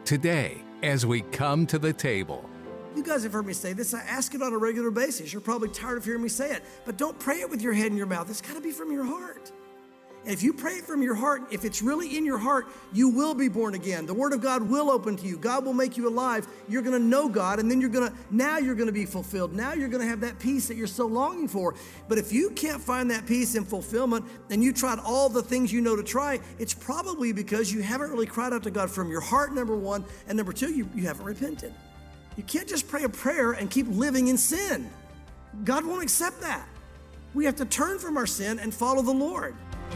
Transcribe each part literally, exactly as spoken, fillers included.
today as we come to the table. You guys have heard me say this. I ask it on a regular basis. You're probably tired of hearing me say it, but don't pray it with your head in your mouth. It's got to be from your heart. And if you pray it from your heart, if it's really in your heart, you will be born again. The Word of God will open to you. God will make you alive. You're going to know God, and then you're going to, now you're going to be fulfilled. Now you're going to have that peace that you're so longing for. But if you can't find that peace and fulfillment, and you tried all the things you know to try, it's probably because you haven't really cried out to God from your heart, number one, and number two, you, you haven't repented. You can't just pray a prayer and keep living in sin. God won't accept that. We have to turn from our sin and follow the Lord.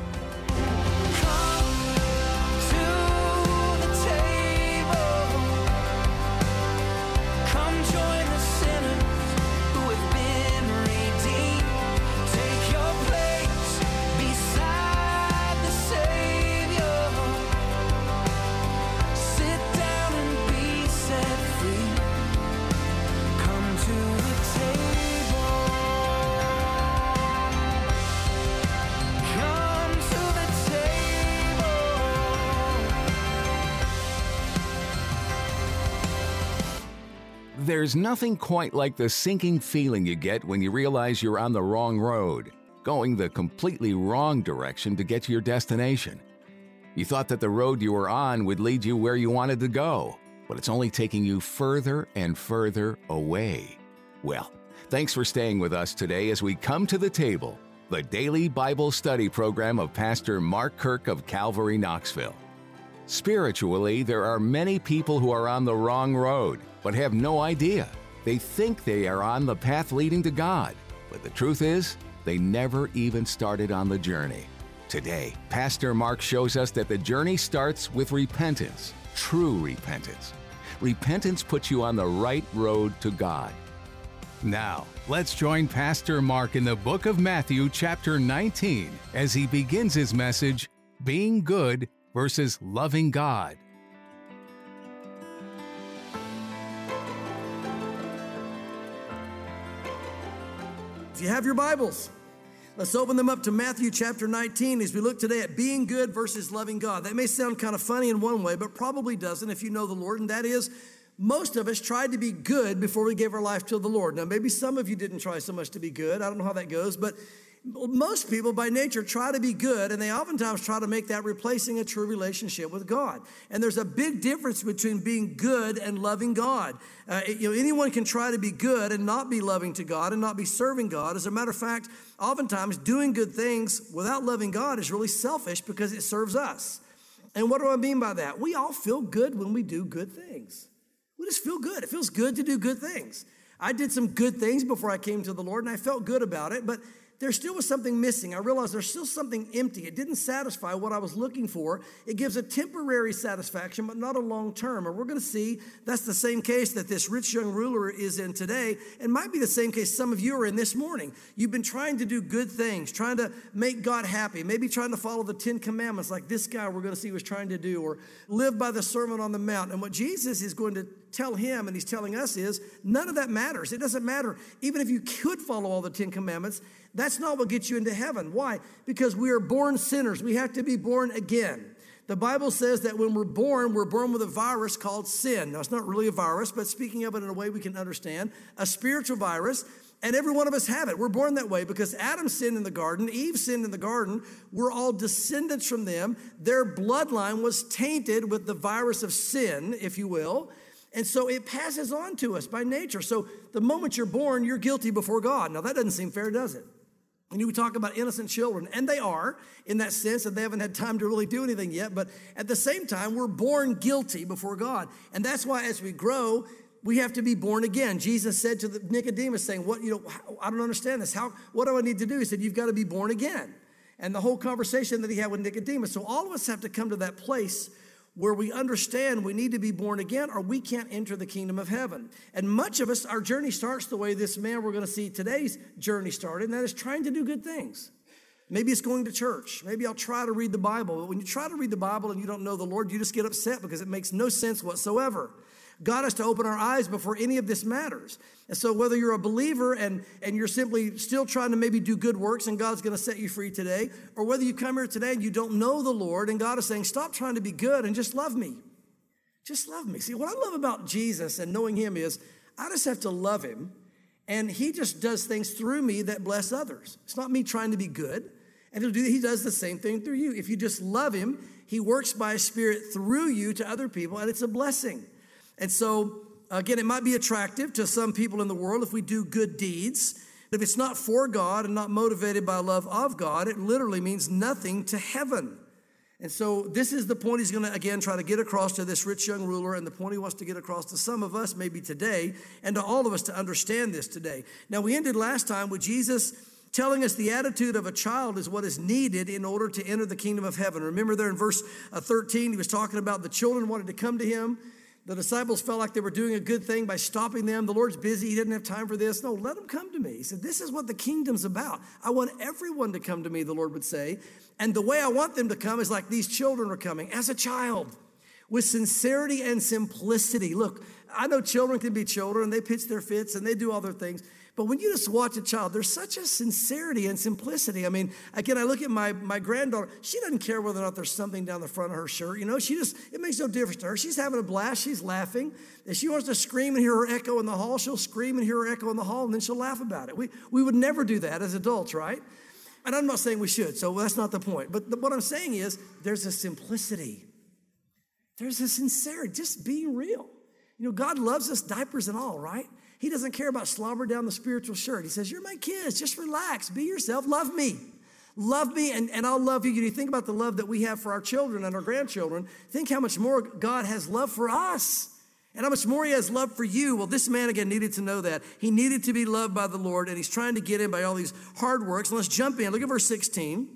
There's nothing quite like the sinking feeling you get when you realize you're on the wrong road, going the completely wrong direction to get to your destination. You thought that the road you were on would lead you where you wanted to go, but it's only taking you further and further away. Well, thanks for staying with us today as we come to the table, the daily Bible study program of Pastor Mark Kirk of Calvary, Knoxville. Spiritually, there are many people who are on the wrong road, but have no idea. They think they are on the path leading to God, but the truth is, they never even started on the journey. Today, Pastor Mark shows us that the journey starts with repentance, true repentance. Repentance puts you on the right road to God. Now, let's join Pastor Mark in the book of Matthew, chapter nineteen, as he begins his message, Being Good versus Loving God. If you have your Bibles, let's open them up to Matthew chapter nineteen as we look today at being good versus loving God. That may sound kind of funny in one way, but probably doesn't if you know the Lord, and that is most of us tried to be good before we gave our life to the Lord. Now, maybe some of you didn't try so much to be good. I don't know how that goes, but most people by nature try to be good, and they oftentimes try to make that replacing a true relationship with God. And there's a big difference between being good and loving God. Uh, you know, anyone can try to be good and not be loving to God and not be serving God. As a matter of fact, oftentimes doing good things without loving God is really selfish because it serves us. And what do I mean by that? We all feel good when we do good things. We just feel good. It feels good to do good things. I did some good things before I came to the Lord, and I felt good about it, but there still was something missing. I realized there's still something empty. It didn't satisfy what I was looking for. It gives a temporary satisfaction, but not a long term. And we're going to see that's the same case that this rich young ruler is in today. It might be the same case some of you are in this morning. You've been trying to do good things, trying to make God happy, maybe trying to follow the Ten Commandments like this guy we're going to see was trying to do, or live by the Sermon on the Mount. And what Jesus is going to tell him, and he's telling us, is none of that matters. It doesn't matter. Even if you could follow all the Ten Commandments, that's not what gets you into heaven. Why? Because we are born sinners. We have to be born again. The Bible says that when we're born, we're born with a virus called sin. Now, it's not really a virus, but speaking of it in a way we can understand, a spiritual virus, and every one of us have it. We're born that way because Adam sinned in the garden, Eve sinned in the garden. We're all descendants from them. Their bloodline was tainted with the virus of sin, if you will. And so it passes on to us by nature. So the moment you're born, you're guilty before God. Now, that doesn't seem fair, does it? And you talk about innocent children, and they are in that sense that they haven't had time to really do anything yet. But at the same time, we're born guilty before God. And that's why as we grow, we have to be born again. Jesus said to the Nicodemus saying, "What, you know, I don't understand this. How, what do I need to do?" He said, "You've got to be born again." And the whole conversation that he had with Nicodemus. So all of us have to come to that place where we understand we need to be born again or we can't enter the kingdom of heaven. And much of us, our journey starts the way this man we're going to see today's journey started, and that is trying to do good things. Maybe it's going to church. Maybe I'll try to read the Bible. But when you try to read the Bible and you don't know the Lord, you just get upset because it makes no sense whatsoever. God has to open our eyes before any of this matters. And so whether you're a believer and, and you're simply still trying to maybe do good works and God's going to set you free today, or whether you come here today and you don't know the Lord and God is saying, stop trying to be good and just love me. Just love me. See, what I love about Jesus and knowing him is I just have to love him, and he just does things through me that bless others. It's not me trying to be good, and he'll do, he does the same thing through you. If you just love him, he works by his Spirit through you to other people, and it's a blessing. And so, again, it might be attractive to some people in the world if we do good deeds. If it's not for God and not motivated by love of God, it literally means nothing to heaven. And so this is the point he's going to, again, try to get across to this rich young ruler, and the point he wants to get across to some of us maybe today, and to all of us to understand this today. Now, we ended last time with Jesus telling us the attitude of a child is what is needed in order to enter the kingdom of heaven. Remember there in verse thirteen, he was talking about the children wanted to come to him. The disciples felt like they were doing a good thing by stopping them. The Lord's busy. He didn't have time for this. No, let them come to me. He said, this is what the kingdom's about. I want everyone to come to me, the Lord would say. And the way I want them to come is like these children are coming, as a child, with sincerity and simplicity. Look, I know children can be children, and they pitch their fits, and they do all their things. But when you just watch a child, there's such a sincerity and simplicity. I mean, again, I look at my, my granddaughter. She doesn't care whether or not there's something down the front of her shirt. You know, she just, it makes no difference to her. She's having a blast. She's laughing. If she wants to scream and hear her echo in the hall, she'll scream and hear her echo in the hall, and then she'll laugh about it. We, we would never do that as adults, right? And I'm not saying we should, so that's not the point. But the, what I'm saying is there's a simplicity. There's a sincerity, just being real. You know, God loves us, diapers and all, right? He doesn't care about slobber down the spiritual shirt. He says, you're my kids. Just relax. Be yourself. Love me. Love me, and, and I'll love you. You think about the love that we have for our children and our grandchildren. Think how much more God has love for us and how much more he has love for you. Well, this man, again, needed to know that. He needed to be loved by the Lord, and he's trying to get in by all these hard works. And let's jump in. Look at verse sixteen.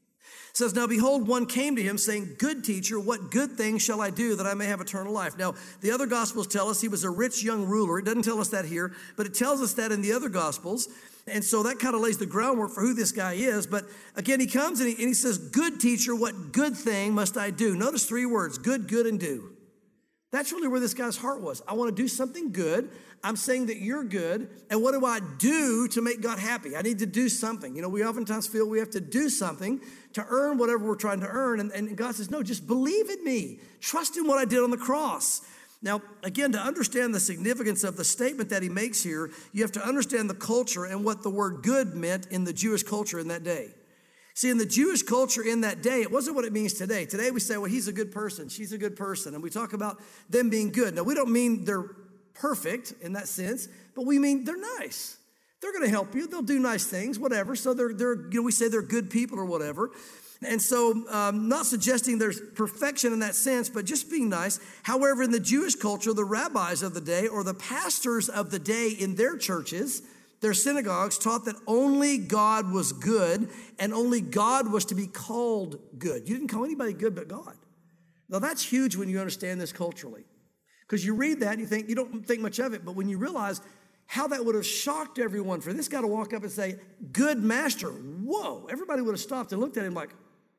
It says, now behold, one came to him saying, good teacher, what good thing shall I do that I may have eternal life? Now, the other gospels tell us he was a rich young ruler. It doesn't tell us that here, but it tells us that in the other gospels. And so that kind of lays the groundwork for who this guy is. But again, he comes and he, and he says, good teacher, what good thing must I do? Notice three words, good, good, and do. That's really where this guy's heart was. I want to do something good. I'm saying that you're good. And what do I do to make God happy? I need to do something. You know, we oftentimes feel we have to do something to earn whatever we're trying to earn. And, and God says, no, just believe in me. Trust in what I did on the cross. Now, again, to understand the significance of the statement that he makes here, you have to understand the culture and what the word good meant in the Jewish culture in that day. See, in the Jewish culture in that day, it wasn't what it means today. Today we say, well, he's a good person, she's a good person, and we talk about them being good. Now, we don't mean they're perfect in that sense, but we mean they're nice. They're going to help you. They'll do nice things, whatever. So they're, they're, you know, we say they're good people or whatever. And so um, not suggesting there's perfection in that sense, but just being nice. However, in the Jewish culture, the rabbis of the day or the pastors of the day in their churches, their synagogues taught that only God was good and only God was to be called good. You didn't call anybody good but God. Now, that's huge when you understand this culturally. Because you read that and you think, you don't think much of it, but when you realize how that would have shocked everyone for this guy to walk up and say, good master, whoa, everybody would have stopped and looked at him like,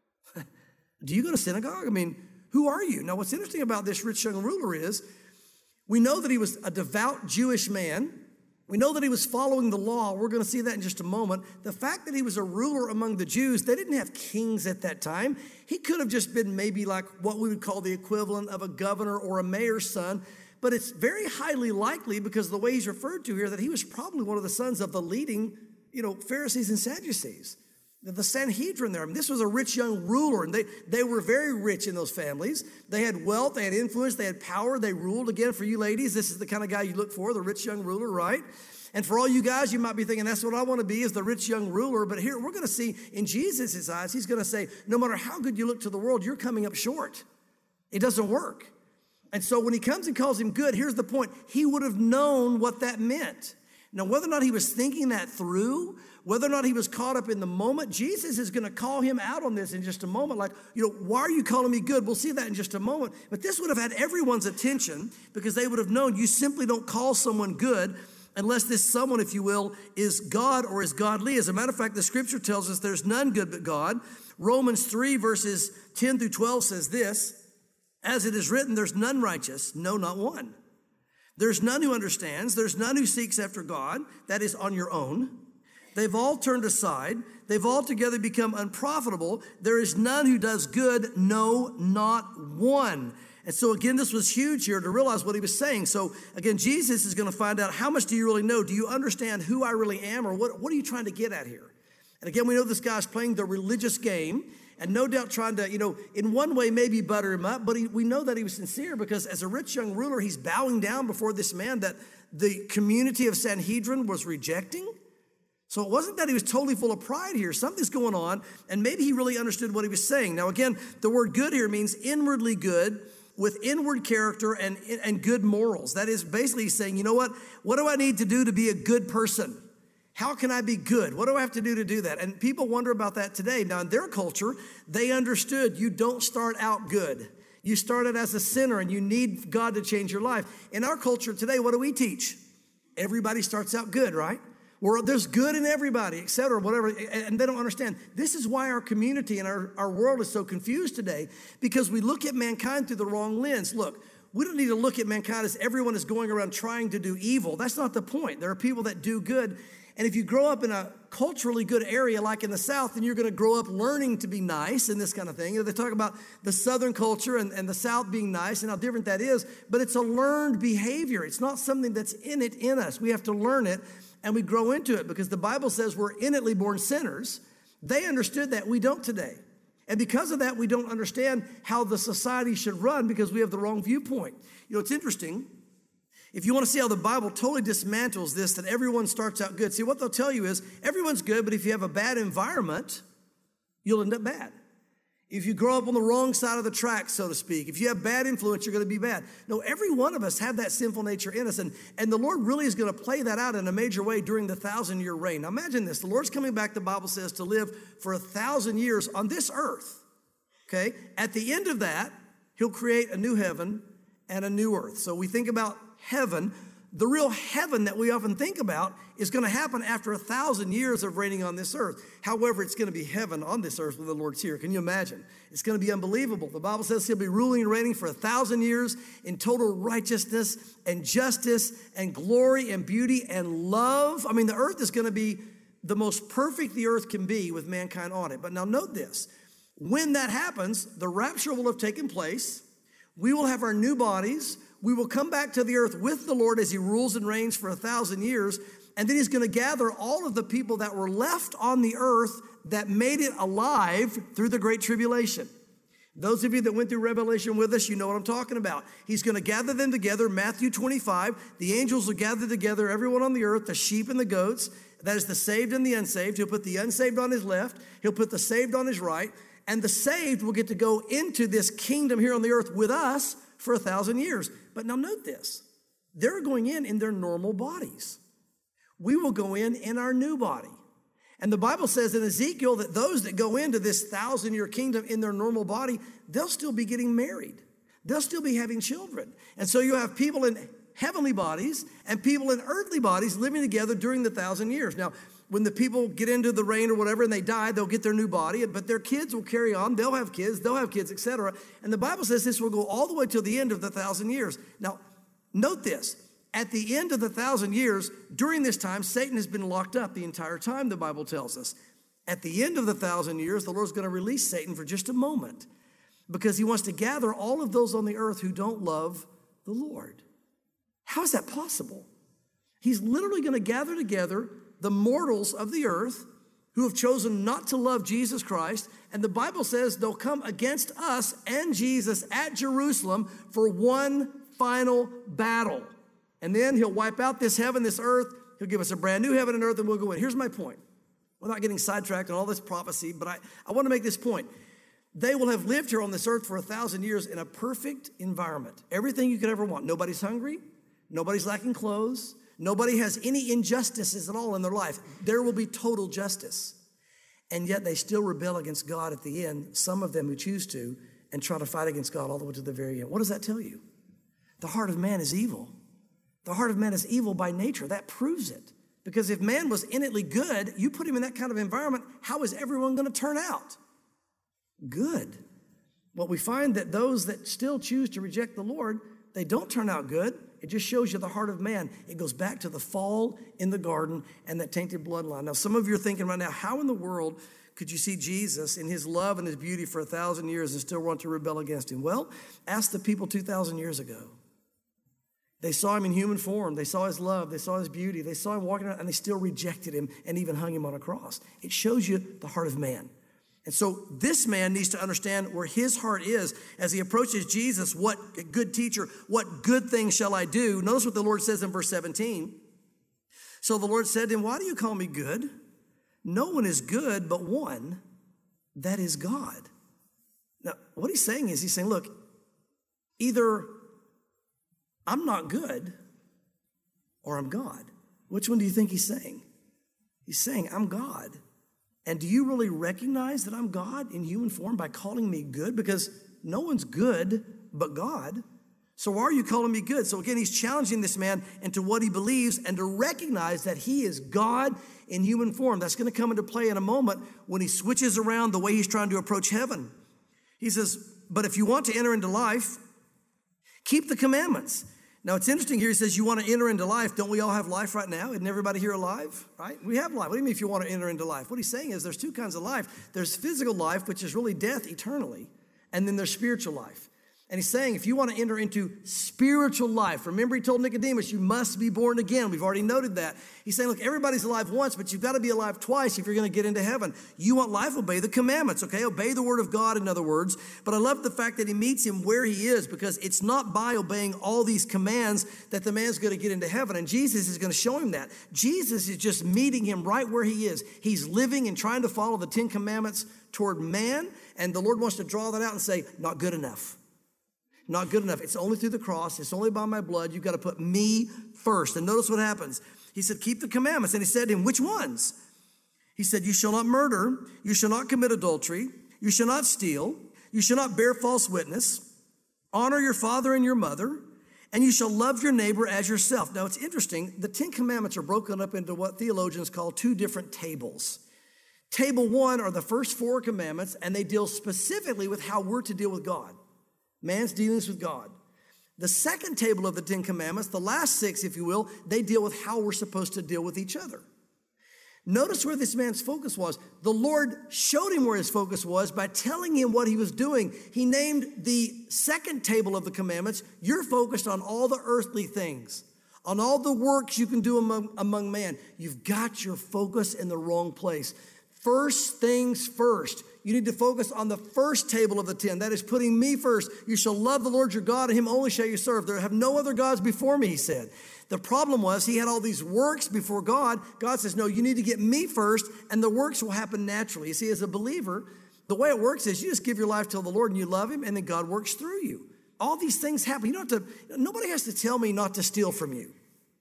do you go to synagogue? I mean, who are you? Now, what's interesting about this rich young ruler is we know that he was a devout Jewish man. We know that he was following the law. We're going to see that in just a moment. The fact that he was a ruler among the Jews, they didn't have kings at that time. He could have just been maybe like what we would call the equivalent of a governor or a mayor's son. But it's very highly likely, because of the way he's referred to here, that he was probably one of the sons of the leading, you know, Pharisees and Sadducees. The Sanhedrin there. I mean, this was a rich young ruler, and they, they were very rich in those families. They had wealth, they had influence, they had power, they ruled. Again, for you ladies, this is the kind of guy you look for, the rich young ruler, right? And for all you guys, you might be thinking, that's what I want to be, is the rich young ruler. But here, we're going to see in Jesus' eyes, he's going to say, no matter how good you look to the world, you're coming up short. It doesn't work. And so when he comes and calls him good, here's the point. He would have known what that meant. Now, whether or not he was thinking that through, whether or not he was caught up in the moment, Jesus is going to call him out on this in just a moment. Like, you know, why are you calling me good? We'll see that in just a moment. But this would have had everyone's attention, because they would have known you simply don't call someone good unless this someone, if you will, is God or is godly. As a matter of fact, the scripture tells us there's none good but God. Romans three verses ten through twelve says this, as it is written, there's none righteous, no, not one. There's none who understands. There's none who seeks after God. That is on your own. They've all turned aside. They've altogether become unprofitable. There is none who does good, no, not one. And so again, this was huge here to realize what he was saying. So again, Jesus is going to find out, how much do you really know? Do you understand who I really am, or what, what are you trying to get at here? And again, we know this guy's playing the religious game, and no doubt trying to, you know, in one way maybe butter him up, but he, we know that he was sincere, because as a rich young ruler, he's bowing down before this man that the community of Sanhedrin was rejecting. So it wasn't that he was totally full of pride here. Something's going on, and maybe he really understood what he was saying. Now again, the word good here means inwardly good, with inward character and, and good morals. That is basically saying, you know what? What do I need to do to be a good person? How can I be good? What do I have to do to do that? And people wonder about that today. Now, in their culture, they understood you don't start out good. You started as a sinner, and you need God to change your life. In our culture today, what do we teach? Everybody starts out good, right? Where there's good in everybody, et cetera, whatever, and they don't understand. This is why our community and our, our world is so confused today, because we look at mankind through the wrong lens. Look, we don't need to look at mankind as everyone is going around trying to do evil. That's not the point. There are people that do good. And if you grow up in a culturally good area like in the South, then you're going to grow up learning to be nice and this kind of thing. You know, they talk about the Southern culture and, and the South being nice and how different that is, but it's a learned behavior. It's not something that's in it in us. We have to learn it, and we grow into it, because the Bible says we're innately born sinners. They understood that. We don't today. And because of that, we don't understand how the society should run, because we have the wrong viewpoint. You know, it's interesting. If you want to see how the Bible totally dismantles this, that everyone starts out good. See, what they'll tell you is everyone's good, but if you have a bad environment, you'll end up bad. If you grow up on the wrong side of the track, so to speak, if you have bad influence, you're going to be bad. No, every one of us have that sinful nature in us, and, and the Lord really is going to play that out in a major way during the thousand-year reign. Now imagine this. The Lord's coming back, the Bible says, to live for a thousand years on this earth, okay? At the end of that, he'll create a new heaven and a new earth. So we think about heaven. The real heaven that we often think about is going to happen after a thousand years of reigning on this earth. However, it's going to be heaven on this earth when the Lord's here. Can you imagine? It's going to be unbelievable. The Bible says he'll be ruling and reigning for a thousand years in total righteousness and justice and glory and beauty and love. I mean, the earth is going to be the most perfect the earth can be with mankind on it. But now note this. When that happens, the rapture will have taken place. We will have our new bodies. We will come back to the earth with the Lord as he rules and reigns for a thousand years. And then he's going to gather all of the people that were left on the earth that made it alive through the Great Tribulation. Those of you that went through Revelation with us, you know what I'm talking about. He's going to gather them together, Matthew twenty-five. The angels will gather together everyone on the earth, the sheep and the goats. That is the saved and the unsaved. He'll put the unsaved on his left. He'll put the saved on his right. And the saved will get to go into this kingdom here on the earth with us for a thousand years. But now note this. They're going in in their normal bodies. We will go in in our new body. And the Bible says in Ezekiel that those that go into this thousand-year kingdom in their normal body, they'll still be getting married. They'll still be having children. And so you have people in heavenly bodies and people in earthly bodies living together during the thousand years. Now, when the people get into the reign or whatever and they die, they'll get their new body, but their kids will carry on. They'll have kids, they'll have kids, et cetera. And the Bible says this will go all the way till the end of the thousand years. Now, note this. At the end of the thousand years, during this time, Satan has been locked up the entire time, the Bible tells us. At the end of the thousand years, the Lord's going to release Satan for just a moment because he wants to gather all of those on the earth who don't love the Lord. How is that possible? He's literally going to gather together the mortals of the earth who have chosen not to love Jesus Christ. And the Bible says they'll come against us and Jesus at Jerusalem for one final battle. And then he'll wipe out this heaven, this earth. He'll give us a brand new heaven and earth, and we'll go in. Here's my point. We're not getting sidetracked on all this prophecy, but I, I want to make this point. They will have lived here on this earth for a thousand years in a perfect environment. Everything you could ever want. Nobody's hungry. Nobody's lacking clothes. Nobody has any injustices at all in their life. There will be total justice. And yet they still rebel against God at the end, some of them who choose to, and try to fight against God all the way to the very end. What does that tell you? The heart of man is evil. The heart of man is evil by nature. That proves it. Because if man was innately good, you put him in that kind of environment, how is everyone going to turn out? Good. Well, we find that those that still choose to reject the Lord, they don't turn out good. It just shows you the heart of man. It goes back to the fall in the garden and that tainted bloodline. Now, some of you are thinking right now, how in the world could you see Jesus in his love and his beauty for a thousand years and still want to rebel against him? Well, ask the people two thousand years ago. They saw him in human form. They saw his love. They saw his beauty. They saw him walking around, and they still rejected him and even hung him on a cross. It shows you the heart of man. And so this man needs to understand where his heart is as he approaches Jesus. What good teacher, what good thing shall I do? Notice what the Lord says in verse seventeen. So the Lord said to him, why do you call me good? No one is good but one, that is God. Now, what he's saying is, he's saying, look, either I'm not good or I'm God. Which one do you think he's saying? He's saying, I'm God. And do you really recognize that I'm God in human form by calling me good? Because no one's good but God. So why are you calling me good? So again, he's challenging this man into what he believes and to recognize that he is God in human form. That's going to come into play in a moment when he switches around the way he's trying to approach heaven. He says, but if you want to enter into life, keep the commandments. Now, it's interesting here. He says, you want to enter into life. Don't we all have life right now? Isn't everybody here alive? Right? We have life. What do you mean if you want to enter into life? What he's saying is there's two kinds of life. There's physical life, which is really death eternally. And then there's spiritual life. And he's saying, if you want to enter into spiritual life, remember he told Nicodemus, you must be born again. We've already noted that. He's saying, look, everybody's alive once, but you've got to be alive twice if you're going to get into heaven. You want life, obey the commandments, okay? Obey the word of God, in other words. But I love the fact that he meets him where he is, because it's not by obeying all these commands that the man's going to get into heaven. And Jesus is going to show him that. Jesus is just meeting him right where he is. He's living and trying to follow the Ten Commandments toward man, and the Lord wants to draw that out and say, not good enough. Not good enough. It's only through the cross. It's only by my blood. You've got to put me first. And notice what happens. He said, keep the commandments. And he said to him, which ones? He said, you shall not murder. You shall not commit adultery. You shall not steal. You shall not bear false witness. Honor your father and your mother. And you shall love your neighbor as yourself. Now, it's interesting. The Ten Commandments are broken up into what theologians call two different tables. Table one are the first four commandments, and they deal specifically with how we're to deal with God. Man's dealings with God. The second table of the Ten Commandments, the last six, if you will, they deal with how we're supposed to deal with each other. Notice where this man's focus was. The Lord showed him where his focus was by telling him what he was doing. He named the second table of the commandments, you're focused on all the earthly things, on all the works you can do among, among man. You've got your focus in the wrong place. First things first. You need to focus on the first table of the ten. That is putting me first. You shall love the Lord your God, and him only shall you serve. There have no other gods before me, he said. The problem was he had all these works before God. God says, no, you need to get me first, and the works will happen naturally. You see, as a believer, the way it works is you just give your life to the Lord and you love him, and then God works through you. All these things happen. You don't have to, nobody has to tell me not to steal from you.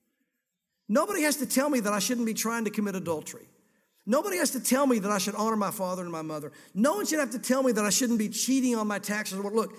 Nobody has to tell me that I shouldn't be trying to commit adultery. Nobody has to tell me that I should honor my father and my mother. No one should have to tell me that I shouldn't be cheating on my taxes. Look,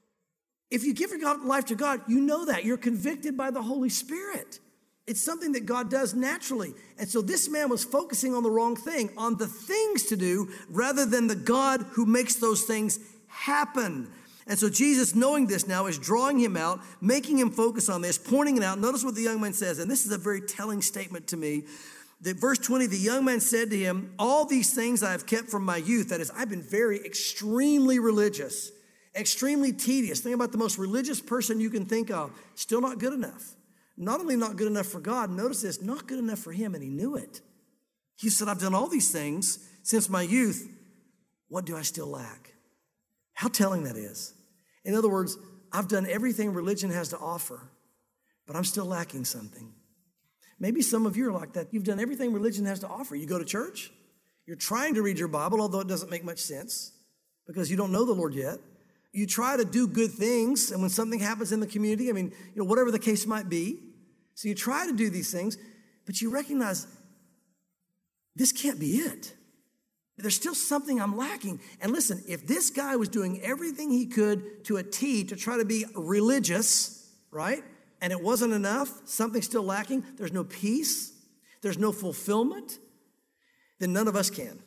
if you give your life to God, you know that. You're convicted by the Holy Spirit. It's something that God does naturally. And so this man was focusing on the wrong thing, on the things to do, rather than the God who makes those things happen. And so Jesus, knowing this now, is drawing him out, making him focus on this, pointing it out. Notice what the young man says, and this is a very telling statement to me. That verse twenty, the young man said to him, all these things I have kept from my youth. That is, I've been very extremely religious, extremely tedious. Think about the most religious person you can think of. Still not good enough. Not only not good enough for God, notice this, not good enough for him, and he knew it. He said, I've done all these things since my youth. What do I still lack? How telling that is. In other words, I've done everything religion has to offer, but I'm still lacking something. Maybe some of you are like that. You've done everything religion has to offer. You go to church. You're trying to read your Bible, although it doesn't make much sense because you don't know the Lord yet. You try to do good things, and when something happens in the community, I mean, you know, whatever the case might be, so you try to do these things, but you recognize this can't be it. There's still something I'm lacking. And listen, if this guy was doing everything he could to a T to try to be religious, right? And it wasn't enough, something's still lacking, there's no peace, there's no fulfillment, then none of us can.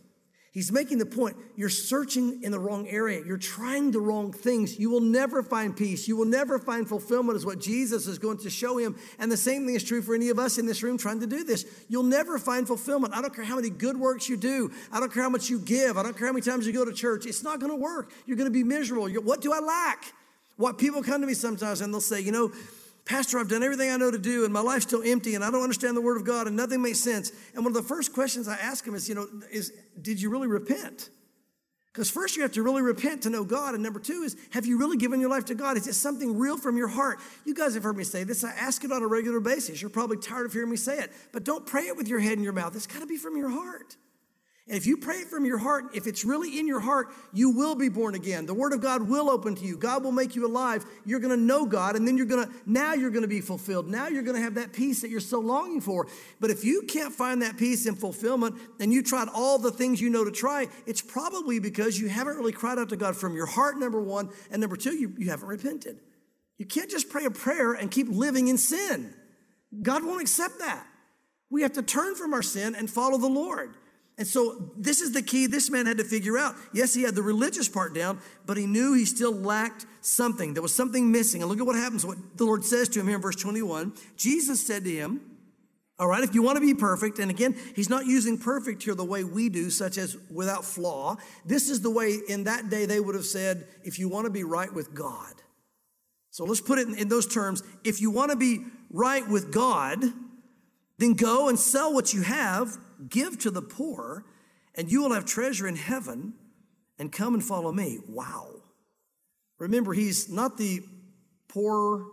He's making the point, you're searching in the wrong area. You're trying the wrong things. You will never find peace. You will never find fulfillment is what Jesus is going to show him. And the same thing is true for any of us in this room trying to do this. You'll never find fulfillment. I don't care how many good works you do. I don't care how much you give. I don't care how many times you go to church. It's not going to work. You're going to be miserable. You're, what do I lack? What people come to me sometimes and they'll say, you know, Pastor, I've done everything I know to do and my life's still empty and I don't understand the word of God and nothing makes sense. And one of the first questions I ask them is, you know, is, did you really repent? Because first you have to really repent to know God. And number two is, have you really given your life to God? Is it something real from your heart? You guys have heard me say this. I ask it on a regular basis. You're probably tired of hearing me say it. But don't pray it with your head in your mouth. It's got to be from your heart. And if you pray it from your heart, if it's really in your heart, you will be born again. The word of God will open to you. God will make you alive. You're going to know God, and then you're going to, now you're going to be fulfilled. Now you're going to have that peace that you're so longing for. But if you can't find that peace and fulfillment, and you tried all the things you know to try, it's probably because you haven't really cried out to God from your heart, number one, and number two, you, you haven't repented. You can't just pray a prayer and keep living in sin. God won't accept that. We have to turn from our sin and follow the Lord. And so this is the key this man had to figure out. Yes, he had the religious part down, but he knew he still lacked something. There was something missing. And look at what happens, what the Lord says to him here in verse twenty-one. Jesus said to him, all right, if you want to be perfect, and again, he's not using perfect here the way we do, such as without flaw. This is the way in that day they would have said, if you want to be right with God. So let's put it in, in those terms. If you want to be right with God, then go and sell what you have, give to the poor, and you will have treasure in heaven, and come and follow me. Wow. Remember, he's not the poor,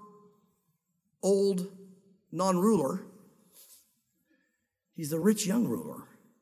old, non-ruler. He's the rich young ruler.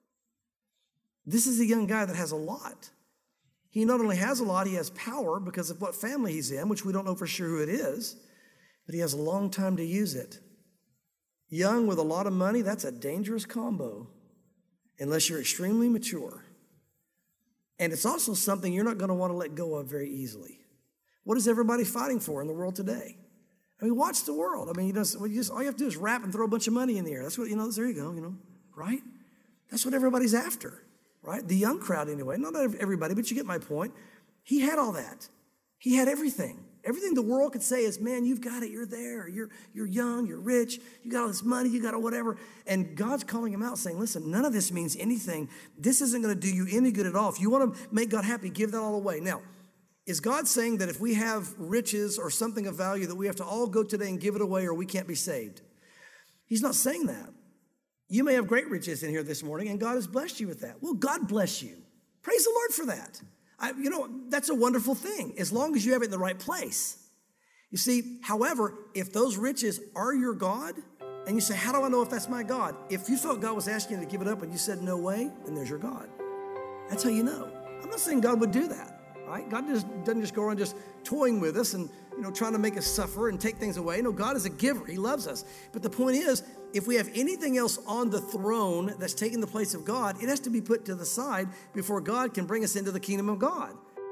This is a young guy that has a lot. He not only has a lot, he has power because of what family he's in, which we don't know for sure who it is, but he has a long time to use it. Young with a lot of money, that's a dangerous combo unless you're extremely mature. And it's also something you're not going to want to let go of very easily. What is everybody fighting for in the world today? I mean, watch the world. I mean, you know, you just, all you have to do is rap and throw a bunch of money in the air. That's what, you know, there you go, you know, right? That's what everybody's after, right? The young crowd anyway. Not everybody, but you get my point. He had all that. He had everything. Everything the world could say is, man, you've got it. You're there. You're, you're young. You're rich. You got all this money. You got all whatever. And God's calling him out saying, listen, none of this means anything. This isn't going to do you any good at all. If you want to make God happy, give that all away. Now, is God saying that if we have riches or something of value that we have to all go today and give it away or we can't be saved? He's not saying that. You may have great riches in here this morning and God has blessed you with that. Well, God bless you. Praise the Lord for that. I, you know, that's a wonderful thing, as long as you have it in the right place. You see, however, if those riches are your God, and you say, how do I know if that's my God? If you felt God was asking you to give it up and you said, no way, then there's your God. That's how you know. I'm not saying God would do that, right? God just doesn't just go around just toying with us and, you know, trying to make us suffer and take things away. No, God is a giver. He loves us. But the point is, if we have anything else on the throne that's taking the place of God, it has to be put to the side before God can bring us into the kingdom of God.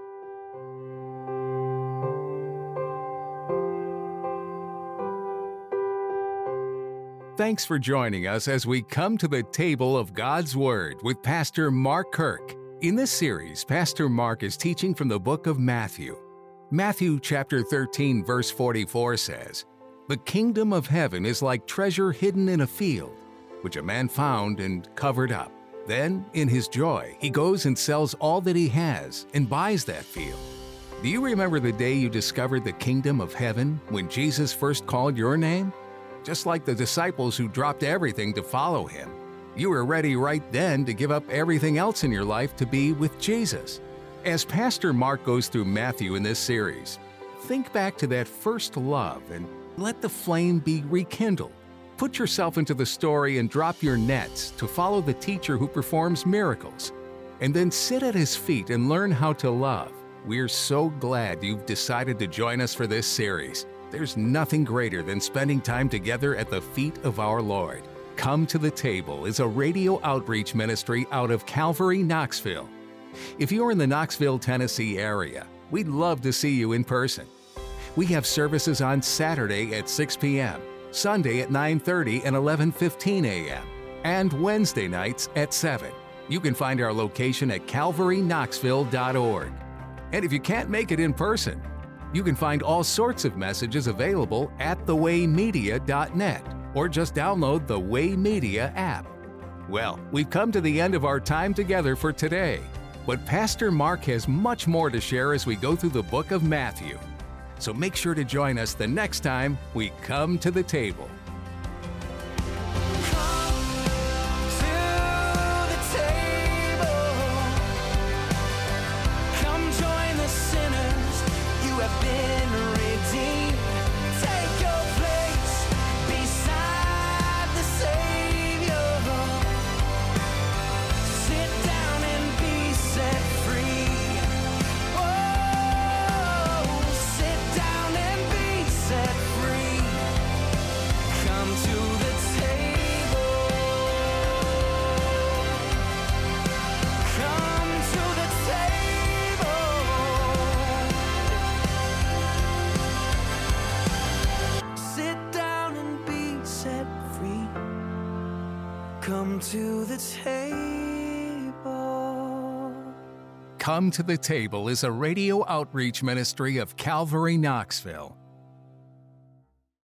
Thanks for joining us as we come to the table of God's Word with Pastor Mark Kirk. In this series, Pastor Mark is teaching from the book of Matthew. Matthew chapter thirteen, verse forty-four says, "The kingdom of heaven is like treasure hidden in a field, which a man found and covered up. Then, in his joy, he goes and sells all that he has and buys that field." Do you remember the day you discovered the kingdom of heaven when Jesus first called your name? Just like the disciples who dropped everything to follow him, you were ready right then to give up everything else in your life to be with Jesus. As Pastor Mark goes through Matthew in this series, think back to that first love and let the flame be rekindled. Put yourself into the story and drop your nets to follow the teacher who performs miracles. And then sit at his feet and learn how to love. We're so glad you've decided to join us for this series. There's nothing greater than spending time together at the feet of our Lord. Come to the Table is a radio outreach ministry out of Calvary, Knoxville. If you're in the Knoxville, Tennessee area, we'd love to see you in person. We have services on Saturday at six p.m., Sunday at nine thirty and eleven fifteen a.m., and Wednesday nights at seven. You can find our location at calvary knoxville dot org. And if you can't make it in person, you can find all sorts of messages available at the way media dot net or just download the Way Media app. Well, we've come to the end of our time together for today, but Pastor Mark has much more to share as we go through the book of Matthew. So make sure to join us the next time we come to the table. Come to the table. Come to the Table is a radio outreach ministry of Calvary Knoxville.